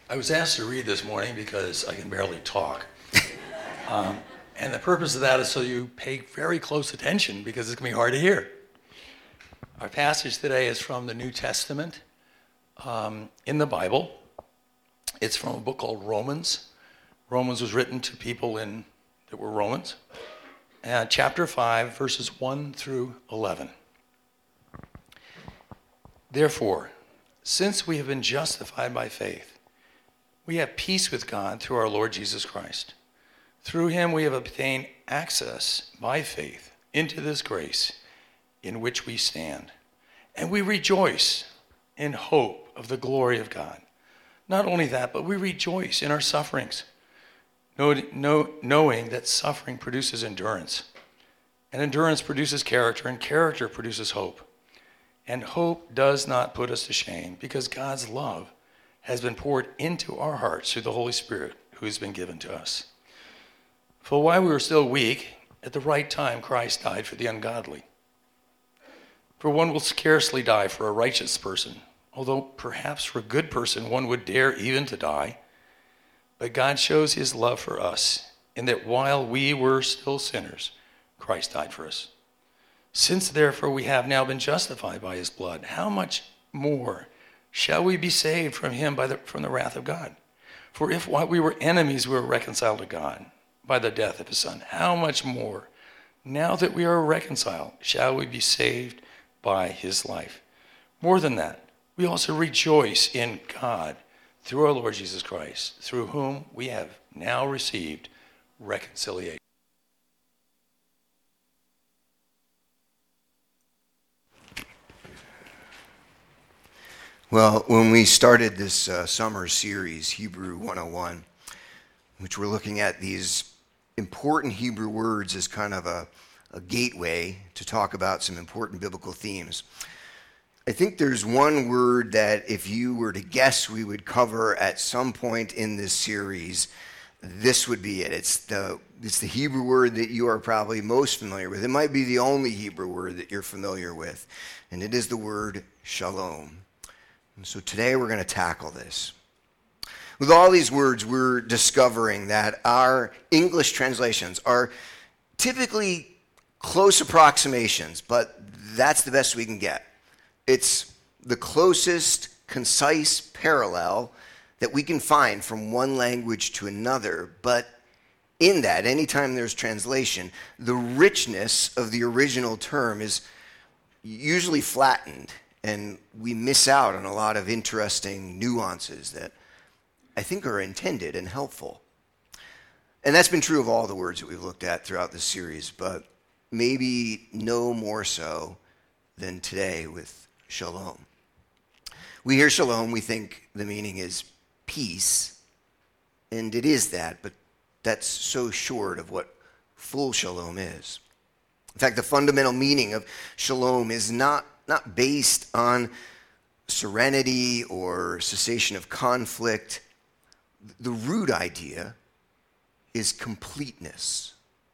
I was asked to read this morning because I can barely talk. And the purpose of that is so you pay very close attention because it's going to be hard to hear. Our passage today is from the New Testament in the Bible. It's from a book called Romans. Romans was written to people that were Romans. Chapter 5, verses 1 through 11. Therefore, since we have been justified by faith, we have peace with God through our Lord Jesus Christ. Through him we have obtained access by faith into this grace in which we stand. And we rejoice in hope of the glory of God. Not only that, but we rejoice in our sufferings, knowing that suffering produces endurance. And endurance produces character, and character produces hope. And hope does not put us to shame, because God's love has been poured into our hearts through the Holy Spirit who has been given to us. For while we were still weak, at the right time Christ died for the ungodly. For one will scarcely die for a righteous person, although perhaps for a good person one would dare even to die. But God shows his love for us, in that while we were still sinners, Christ died for us. Since therefore we have now been justified by his blood, how much more shall we be saved from him from the wrath of God? For if while we were enemies we were reconciled to God by the death of his Son, how much more, now that we are reconciled, shall we be saved by his life? More than that, we also rejoice in God through our Lord Jesus Christ, through whom we have now received reconciliation. Well, when we started this summer series, Hebrew 101, which we're looking at these important Hebrew words as kind of a gateway to talk about some important biblical themes, I think there's one word that if you were to guess we would cover at some point in this series, this would be it. It's the Hebrew word that you are probably most familiar with. It might be the only Hebrew word that you're familiar with, and it is the word shalom. And so today we're going to tackle this. With all these words, we're discovering that our English translations are typically close approximations, but that's the best we can get. It's the closest concise parallel that we can find from one language to another, but in that, anytime there's translation, the richness of the original term is usually flattened, and we miss out on a lot of interesting nuances that I think are intended and helpful. And that's been true of all the words that we've looked at throughout this series, but maybe no more so than today with shalom. We hear shalom, we think the meaning is peace, and it is that, but that's so short of what full shalom is. In fact, the fundamental meaning of shalom is not based on serenity or cessation of conflict. The root idea is completeness.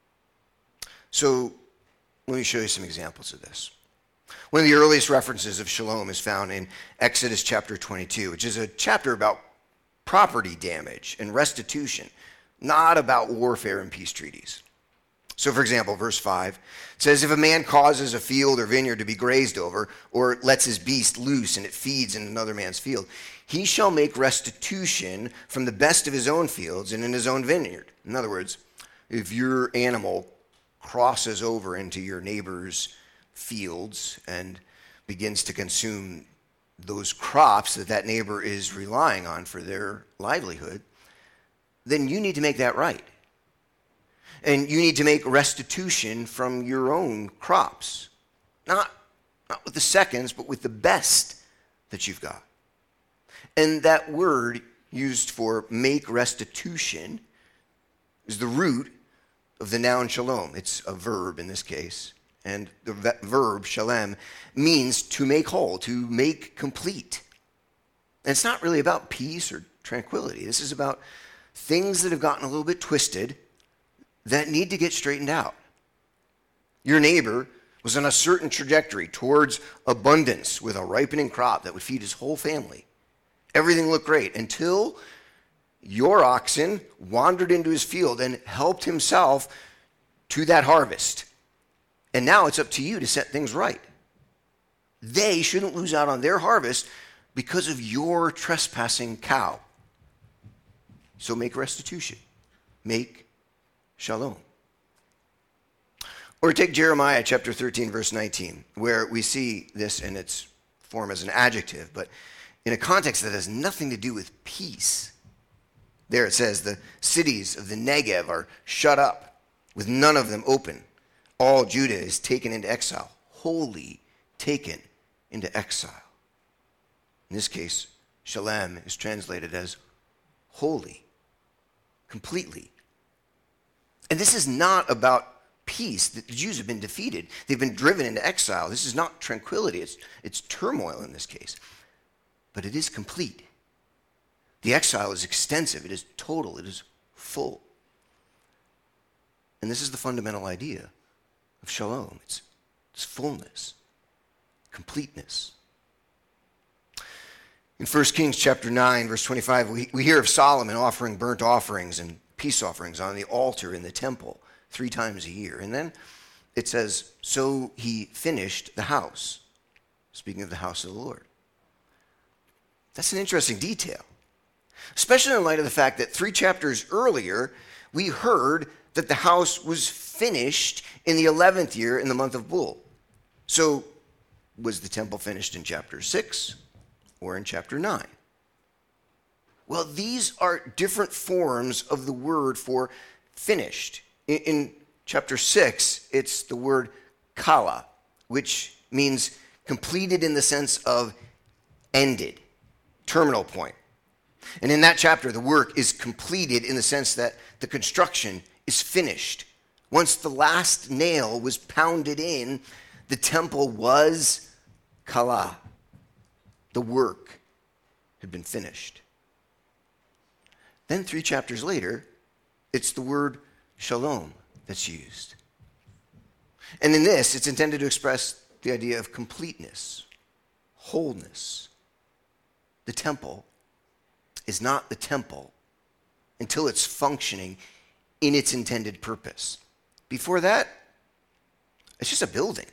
So let me show you some examples of this. One of the earliest references of shalom is found in Exodus chapter 22, which is a chapter about property damage and restitution, not about warfare and peace treaties. So, for example, verse 5 says, if a man causes a field or vineyard to be grazed over, or lets his beast loose and it feeds in another man's field, he shall make restitution from the best of his own fields and in his own vineyard. In other words, if your animal crosses over into your neighbor's fields and begins to consume those crops that neighbor is relying on for their livelihood, then you need to make that right. And you need to make restitution from your own crops. Not with the seconds, but with the best that you've got. And that word used for make restitution is the root of the noun shalom. It's a verb in this case. And the verb shalem means to make whole, to make complete. And it's not really about peace or tranquility. This is about things that have gotten a little bit twisted that need to get straightened out. Your neighbor was on a certain trajectory towards abundance with a ripening crop that would feed his whole family. Everything looked great until your oxen wandered into his field and helped himself to that harvest. And now it's up to you to set things right. They shouldn't lose out on their harvest because of your trespassing cow. So make restitution. Make shalom. Or take Jeremiah chapter 13, verse 19, where we see this in its form as an adjective, but in a context that has nothing to do with peace. There it says, the cities of the Negev are shut up, with none of them open. All Judah is taken into exile, wholly taken into exile. In this case, shalem is translated as wholly, completely. And this is not about peace. The Jews have been defeated. They've been driven into exile. This is not tranquility. It's turmoil in this case. But it is complete. The exile is extensive. It is total. It is full. And this is the fundamental idea of shalom. It's fullness, completeness. In 1 Kings chapter 9, verse 25, we hear of Solomon offering burnt offerings and peace offerings on the altar in the temple 3 times a year. And then it says, so he finished the house. Speaking of the house of the Lord. That's an interesting detail, especially in light of the fact that 3 chapters earlier, we heard that the house was finished in the 11th year in the month of Bul. So was the temple finished in chapter 6 or in chapter 9? Well, these are different forms of the word for finished. In chapter 6, it's the word kala, which means completed in the sense of ended, terminal point. And in that chapter, the work is completed in the sense that the construction is finished. Once the last nail was pounded in, the temple was kala. The work had been finished. Then 3 chapters later, it's the word shalom that's used. And in this, it's intended to express the idea of completeness, wholeness. The temple is not the temple until it's functioning in its intended purpose. Before that, it's just a building.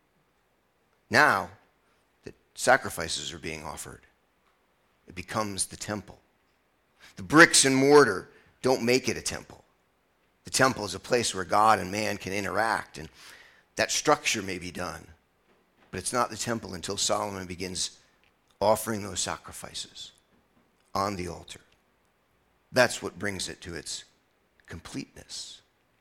Now that sacrifices are being offered, it becomes the temple. The bricks and mortar don't make it a temple. The temple is a place where God and man can interact, and that structure may be done. But it's not the temple until Solomon begins offering those sacrifices on the altar. That's what brings it to its completeness.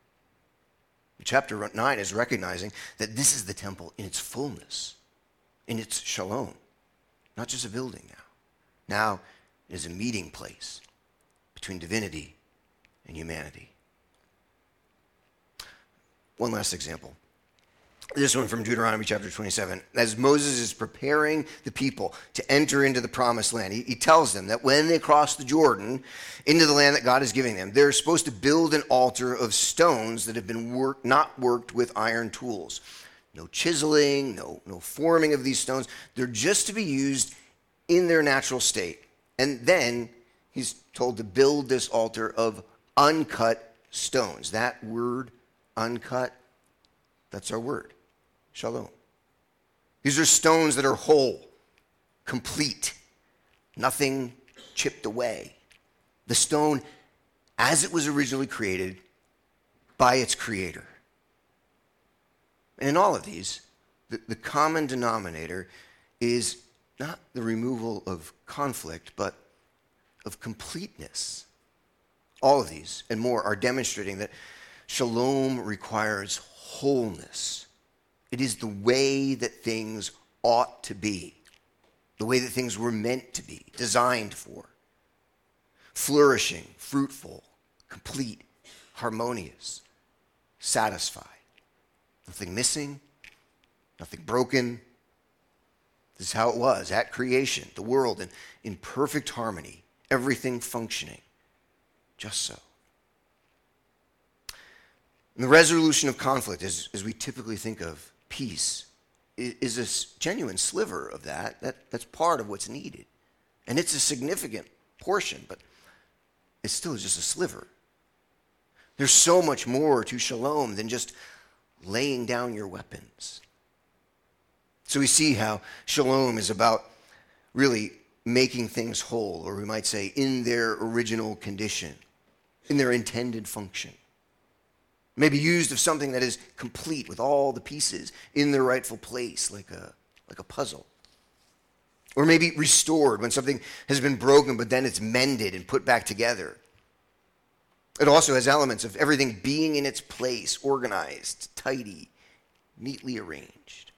Chapter 9 is recognizing that this is the temple in its fullness, in its shalom. Not just a building now. Now it is a meeting place between divinity and humanity. One last example. This one from Deuteronomy chapter 27. As Moses is preparing the people to enter into the promised land, he tells them that when they cross the Jordan into the land that God is giving them, they're supposed to build an altar of stones that have been not worked with iron tools. No chiseling, no forming of these stones. They're just to be used in their natural state. And then he's told to build this altar of uncut stones. That word, uncut, that's our word. Shalom. These are stones that are whole, complete, nothing chipped away. The stone as it was originally created by its creator. And in all of these, the common denominator is not the removal of conflict, but of completeness. All of these and more are demonstrating that shalom requires wholeness. It is the way that things ought to be, the way that things were meant to be, designed for. Flourishing, fruitful, complete, harmonious, satisfied. Nothing missing, nothing broken. This is how it was at creation, the world in perfect harmony, everything functioning just so. And the resolution of conflict, as we typically think of peace, is a genuine sliver of that's part of what's needed. And it's a significant portion, but it's still just a sliver. There's so much more to shalom than just laying down your weapons. So we see how shalom is about really making things whole, or we might say in their original condition, in their intended function. Maybe used of something that is complete with all the pieces in their rightful place, like a puzzle. Or maybe restored when something has been broken, but then it's mended and put back together. It also has elements of everything being in its place, organized, tidy, neatly arranged.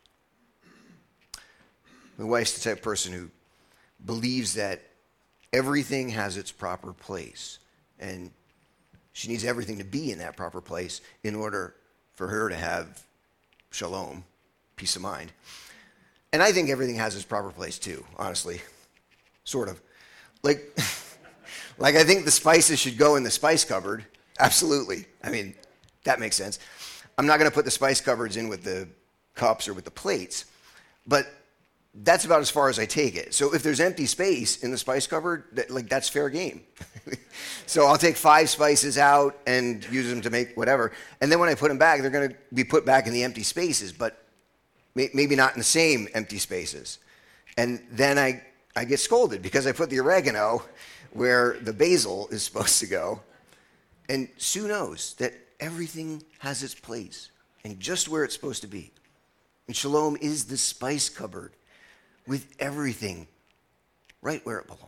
My wife's the type of person who believes that everything has its proper place, and she needs everything to be in that proper place in order for her to have shalom, peace of mind. And I think everything has its proper place too, honestly. Sort of. Like I think the spices should go in the spice cupboard. Absolutely. I mean, that makes sense. I'm not going to put the spice cupboards in with the cups or with the plates, but that's about as far as I take it. So if there's empty space in the spice cupboard, that's fair game. So I'll take 5 spices out and use them to make whatever. And then when I put them back, they're going to be put back in the empty spaces, but maybe not in the same empty spaces. And then I get scolded because I put the oregano where the basil is supposed to go. And Sue knows that everything has its place and just where it's supposed to be. And shalom is the spice cupboard with everything right where it belongs.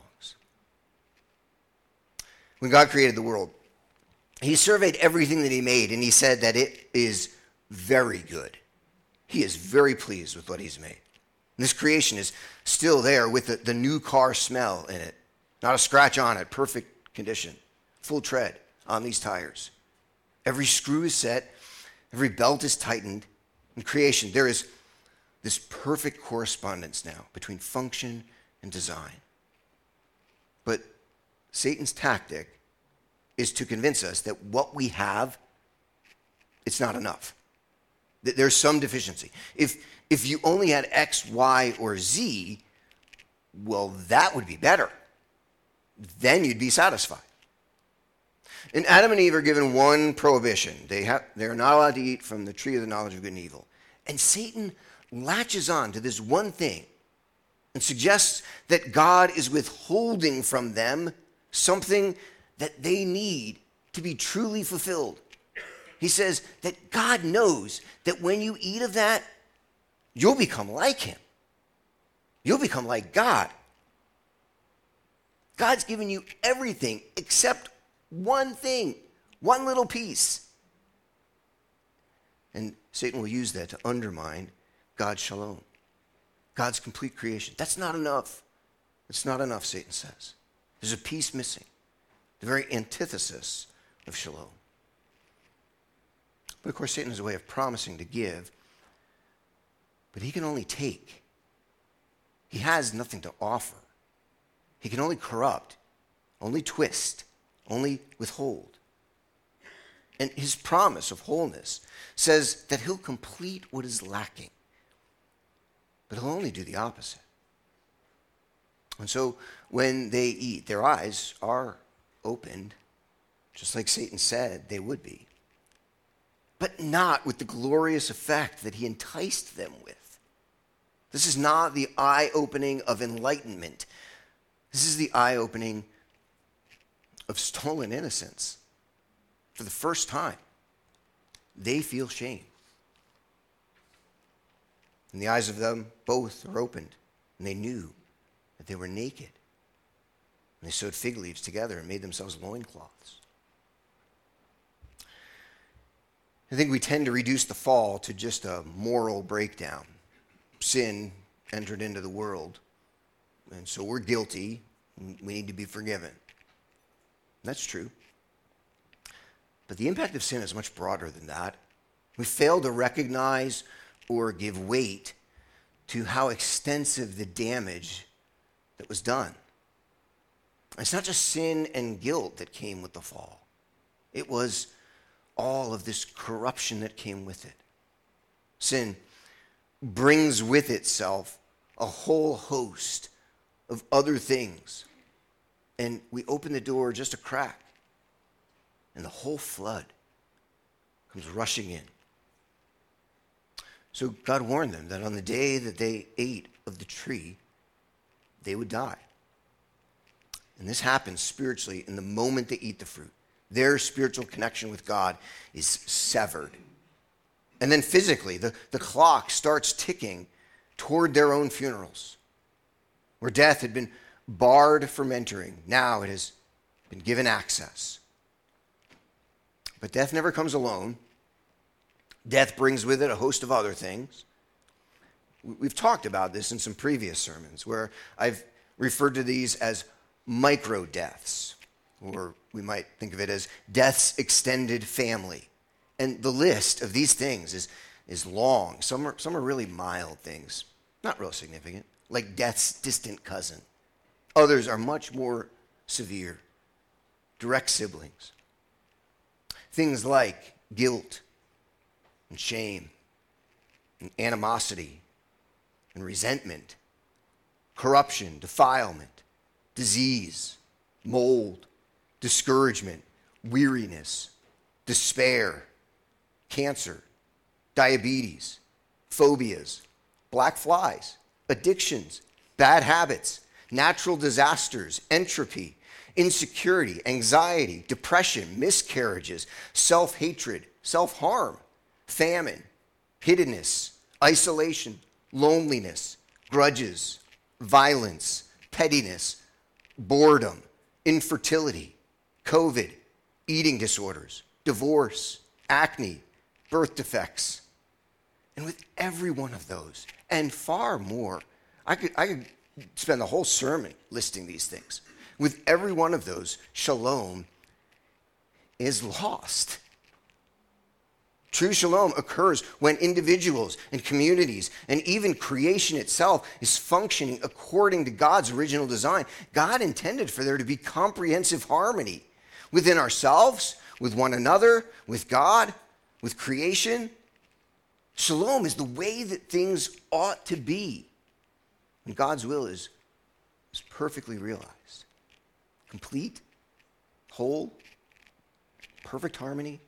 When God created the world, he surveyed everything that he made, and he said that it is very good. He is very pleased with what he's made. And this creation is still there with the new car smell in it. Not a scratch on it, perfect condition, full tread on these tires. Every screw is set, every belt is tightened. In creation, there is this perfect correspondence now between function and design. But Satan's tactic is to convince us that what we have, it's not enough. That there's some deficiency. If you only had X, Y, or Z, well, that would be better. Then you'd be satisfied. And Adam and Eve are given one prohibition. They are not allowed to eat from the tree of the knowledge of good and evil. And Satan latches on to this one thing and suggests that God is withholding from them something that they need to be truly fulfilled. He says that God knows that when you eat of that, you'll become like him. You'll become like God. God's given you everything except one thing, one little piece. And Satan will use that to undermine God's shalom, God's complete creation. That's not enough. It's not enough, Satan says. There's a piece missing, the very antithesis of shalom. But of course, Satan has a way of promising to give, but he can only take. He has nothing to offer. He can only corrupt, only twist, only withhold. And his promise of wholeness says that he'll complete what is lacking, but he'll only do the opposite. And so when they eat, their eyes are opened, just like Satan said they would be, but not with the glorious effect that he enticed them with. This is not the eye-opening of enlightenment. This is the eye-opening of stolen innocence. For the first time, they feel shame. And the eyes of them both are opened, and they knew that they were naked. And they sewed fig leaves together and made themselves loincloths. I think we tend to reduce the fall to just a moral breakdown. Sin entered into the world, and so we're guilty, and we need to be forgiven. That's true. But the impact of sin is much broader than that. We fail to recognize or give weight to how extensive the damage that was done. It's not just sin and guilt that came with the fall. It was all of this corruption that came with it. Sin brings with itself a whole host of other things. And we open the door just a crack and the whole flood comes rushing in. So God warned them that on the day that they ate of the tree, they would die. And this happens spiritually in the moment they eat the fruit. Their spiritual connection with God is severed. And then physically, the clock starts ticking toward their own funerals. Where death had been barred from entering, now it has been given access. But death never comes alone. Death brings with it a host of other things. We've talked about this in some previous sermons where I've referred to these as micro-deaths, or we might think of it as death's extended family. And the list of these things is long. Some are really mild things, not real significant, like death's distant cousin. Others are much more severe, direct siblings. Things like guilt and shame and animosity and resentment, corruption, defilement, disease, mold, discouragement, weariness, despair, cancer, diabetes, phobias, black flies, addictions, bad habits, natural disasters, entropy, insecurity, anxiety, depression, miscarriages, self-hatred, self-harm, famine, hiddenness, isolation, loneliness, grudges, violence, pettiness, boredom, infertility, COVID, eating disorders, divorce, acne, birth defects. And with every one of those, and far more, I could spend the whole sermon listing these things. With every one of those, shalom is lost. True shalom occurs when individuals and communities and even creation itself is functioning according to God's original design. God intended for there to be comprehensive harmony within ourselves, with one another, with God, with creation. Shalom is the way that things ought to be. And God's will is perfectly realized. Complete, whole, perfect harmony.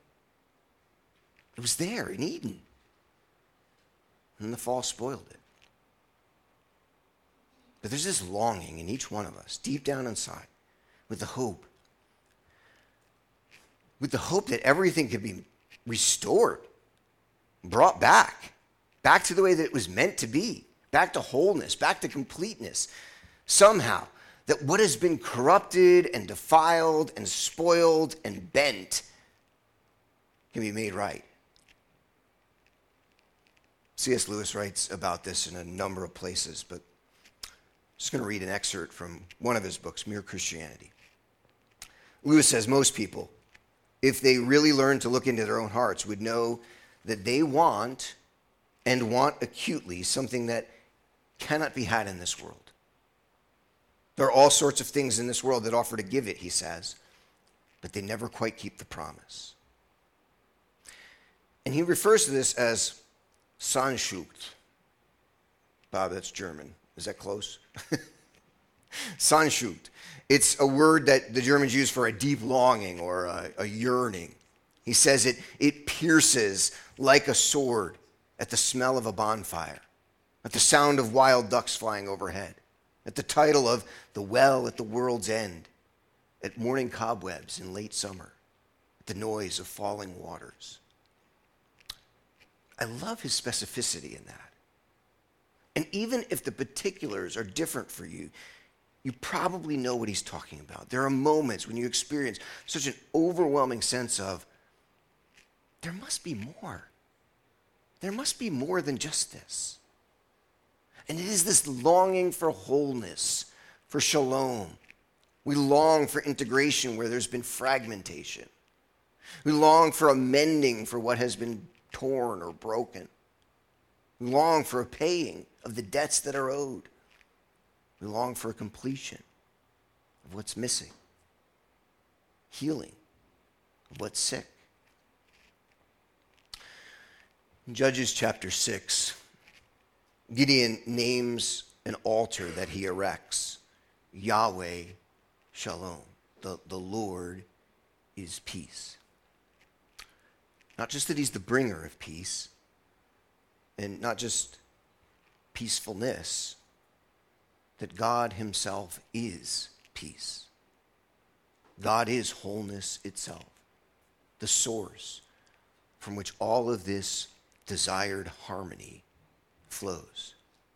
It was there in Eden. And the fall spoiled it. But there's this longing in each one of us, deep down inside, with the hope that everything could be restored, brought back to the way that it was meant to be, back to wholeness, back to completeness. Somehow, that what has been corrupted and defiled and spoiled and bent can be made right. C.S. Lewis writes about this in a number of places, but I'm just going to read an excerpt from one of his books, Mere Christianity. Lewis says most people, if they really learned to look into their own hearts, would know that they want and want acutely something that cannot be had in this world. There are all sorts of things in this world that offer to give it, he says, but they never quite keep the promise. And he refers to this as Sehnsucht. Bob, that's German. Is that close? Sehnsucht. It's a word that the Germans use for a deep longing or a yearning. He says it pierces like a sword at the smell of a bonfire, at the sound of wild ducks flying overhead, at the title of The Well at the World's End, at morning cobwebs in late summer, at the noise of falling waters. I love his specificity in that. And even if the particulars are different for you, you probably know what he's talking about. There are moments when you experience such an overwhelming sense of, there must be more. There must be more than just this. And it is this longing for wholeness, for shalom. We long for integration where there's been fragmentation. We long for a mending for what has been torn or broken. We long for a paying of the debts that are owed. We long for a completion of what's missing, healing of what's sick. In Judges chapter 6, Gideon names an altar that he erects, Yahweh Shalom. The Lord is peace. Not just that he's the bringer of peace, and not just peacefulness, that God himself is peace. God is wholeness itself, the source from which all of this desired harmony flows.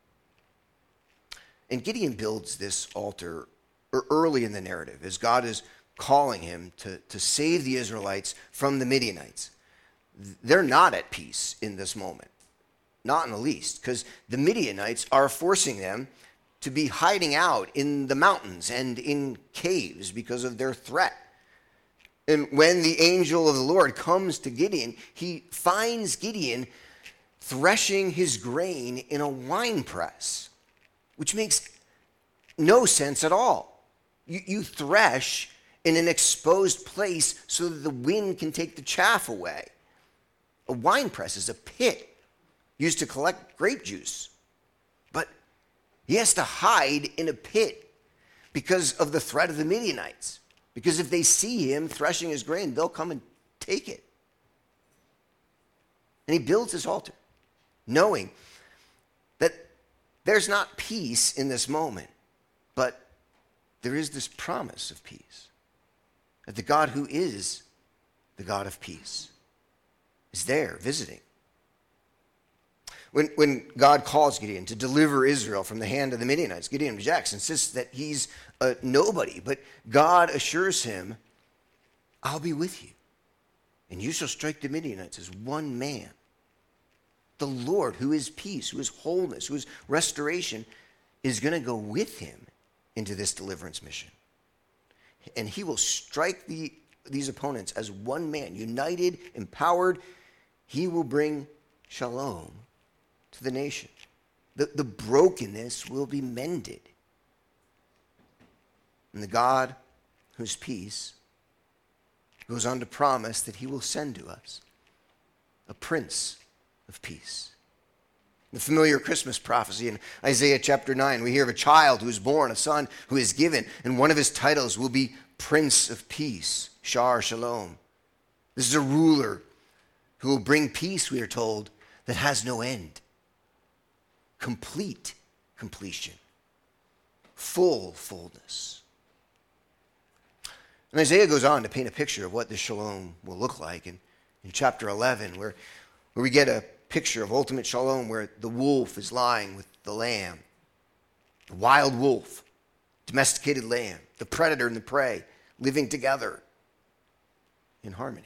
And Gideon builds this altar early in the narrative as God is calling him to save the Israelites from the Midianites. They're not at peace in this moment, not in the least, because the Midianites are forcing them to be hiding out in the mountains and in caves because of their threat. And when the angel of the Lord comes to Gideon, he finds Gideon threshing his grain in a winepress, which makes no sense at all. You thresh in an exposed place so that the wind can take the chaff away. A wine press is a pit used to collect grape juice. But he has to hide in a pit because of the threat of the Midianites. Because if they see him threshing his grain, they'll come and take it. And he builds this altar, knowing that there's not peace in this moment, but there is this promise of peace. That the God who is the God of peace is there visiting. When God calls Gideon to deliver Israel from the hand of the Midianites, Gideon rejects, insists that he's a nobody. But God assures him, I'll be with you, and you shall strike the Midianites as one man. The Lord, who is peace, who is wholeness, who is restoration, is going to go with him into this deliverance mission. And he will strike these opponents as one man, united, empowered. He will bring shalom to the nation. The brokenness will be mended. And the God whose peace goes on to promise that he will send to us a prince of peace. The familiar Christmas prophecy in Isaiah chapter 9, we hear of a child who is born, a son who is given, and one of his titles will be Prince of Peace, Shar Shalom. This is a ruler who will bring peace, we are told, that has no end. Complete completion. Full fullness. And Isaiah goes on to paint a picture of what this shalom will look like in chapter 11, where we get a picture of ultimate shalom, where the wolf is lying with the lamb. The wild wolf, domesticated lamb, the predator and the prey living together in harmony.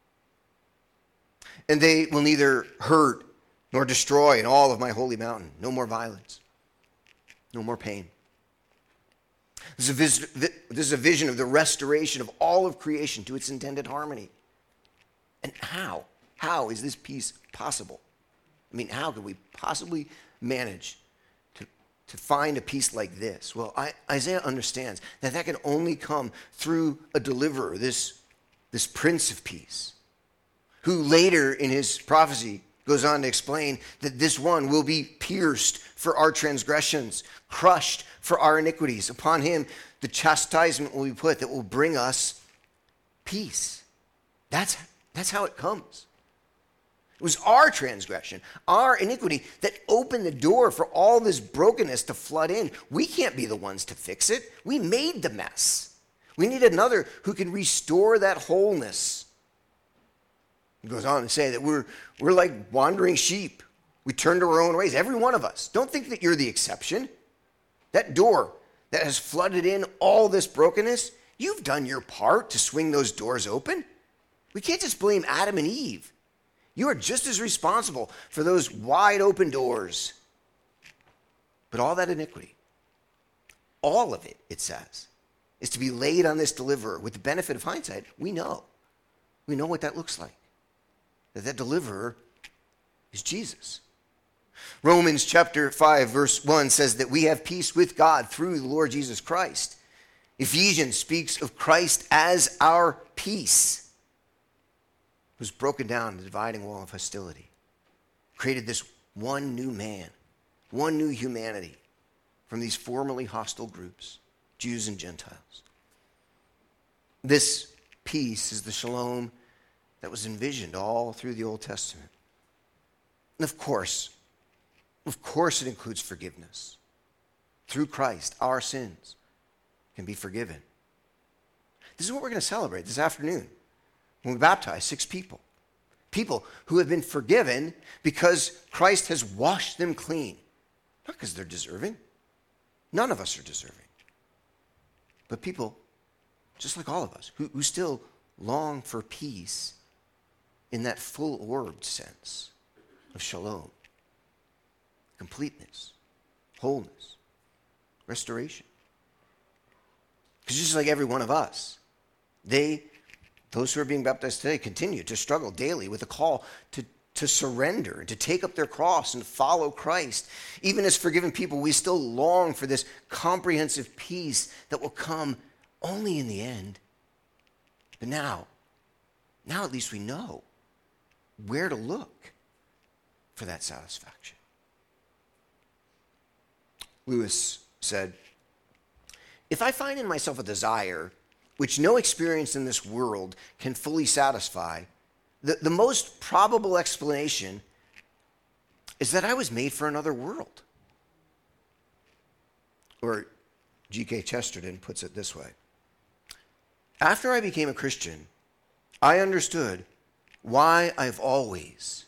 And they will neither hurt nor destroy in all of my holy mountain. No more violence. No more pain. This is a vision of the restoration of all of creation to its intended harmony. And how? How is this peace possible? I mean, how could we possibly manage to find a peace like this? Well, Isaiah understands that can only come through a deliverer, this Prince of Peace, who later in his prophecy goes on to explain that this one will be pierced for our transgressions, crushed for our iniquities. Upon him, the chastisement will be put that will bring us peace. That's how it comes. It was our transgression, our iniquity, that opened the door for all this brokenness to flood in. We can't be the ones to fix it. We made the mess. We need another who can restore that wholeness. He goes on to say that we're like wandering sheep. We turn to our own ways, every one of us. Don't think that you're the exception. That door that has flooded in all this brokenness, you've done your part to swing those doors open. We can't just blame Adam and Eve. You are just as responsible for those wide open doors. But all that iniquity, all of it, it says, is to be laid on this deliverer. With the benefit of hindsight, we know what that looks like. That deliverer is Jesus. Romans chapter 5, verse 1 says that we have peace with God through the Lord Jesus Christ. Ephesians speaks of Christ as our peace, who's broken down the dividing wall of hostility, created this one new man, one new humanity from these formerly hostile groups, Jews and Gentiles. This peace is the shalom that was envisioned all through the Old Testament. And of course, it includes forgiveness. Through Christ, our sins can be forgiven. This is what we're going to celebrate this afternoon when we baptize 6 people. People who have been forgiven because Christ has washed them clean. Not because they're deserving. None of us are deserving. But people, just like all of us, who still long for peace in that full-orbed sense of shalom, completeness, wholeness, restoration. Because just like every one of us, those who are being baptized today continue to struggle daily with a call to surrender and to take up their cross and follow Christ. Even as forgiven people, we still long for this comprehensive peace that will come only in the end. But now at least we know where to look for that satisfaction. Lewis said, "If I find in myself a desire which no experience in this world can fully satisfy, the most probable explanation is that I was made for another world." Or G.K. Chesterton puts it this way: "After I became a Christian, I understood why I've always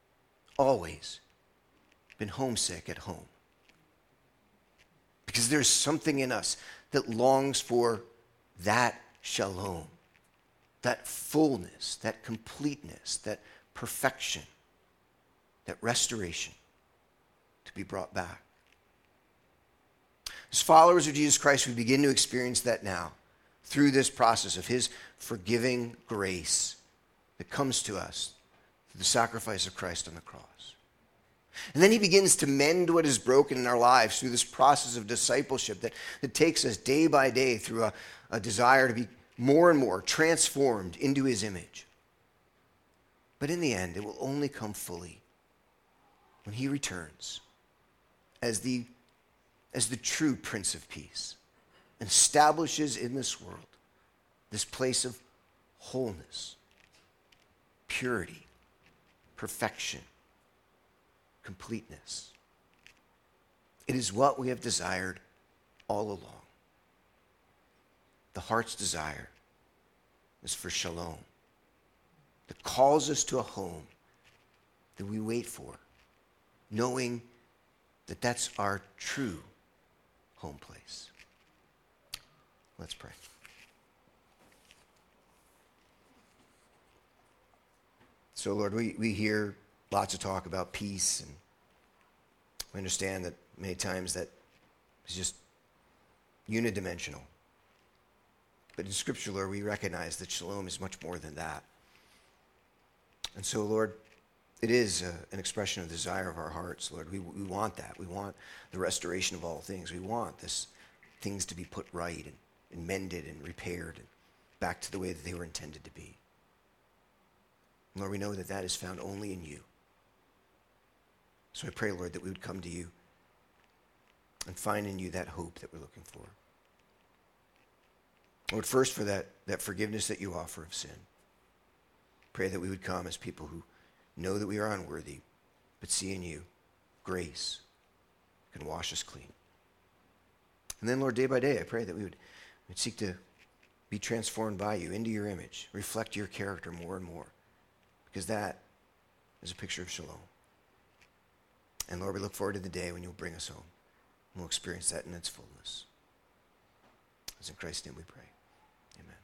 been homesick at home. Because there's something in us that longs for that shalom, that fullness, that completeness, that perfection, that restoration to be brought back. As followers of Jesus Christ, we begin to experience that now through this process of his forgiving grace that comes to us through the sacrifice of Christ on the cross. And then he begins to mend what is broken in our lives through this process of discipleship that takes us day by day through a desire to be more and more transformed into his image. But in the end, it will only come fully when he returns as the true Prince of Peace and establishes in this world this place of wholeness, purity, perfection, completeness. It is what we have desired all along. The heart's desire is for shalom that calls us to a home that we wait for, knowing that that's our true home place. Let's pray. So, Lord, we hear lots of talk about peace, and we understand that many times that is just unidimensional. But in Scripture, Lord, we recognize that shalom is much more than that. And so, Lord, it is an expression of the desire of our hearts, Lord. We want that. We want the restoration of all things. We want things to be put right and mended and repaired and back to the way that they were intended to be. And Lord, we know that that is found only in you. So I pray, Lord, that we would come to you and find in you that hope that we're looking for. Lord, first for that forgiveness that you offer of sin. Pray that we would come as people who know that we are unworthy, but see in you grace can wash us clean. And then, Lord, day by day, I pray that we would seek to be transformed by you into your image, reflect your character more and more, because that is a picture of shalom. And Lord, we look forward to the day when you'll bring us home, and we'll experience that in its fullness. It's in Christ's name we pray. Amen.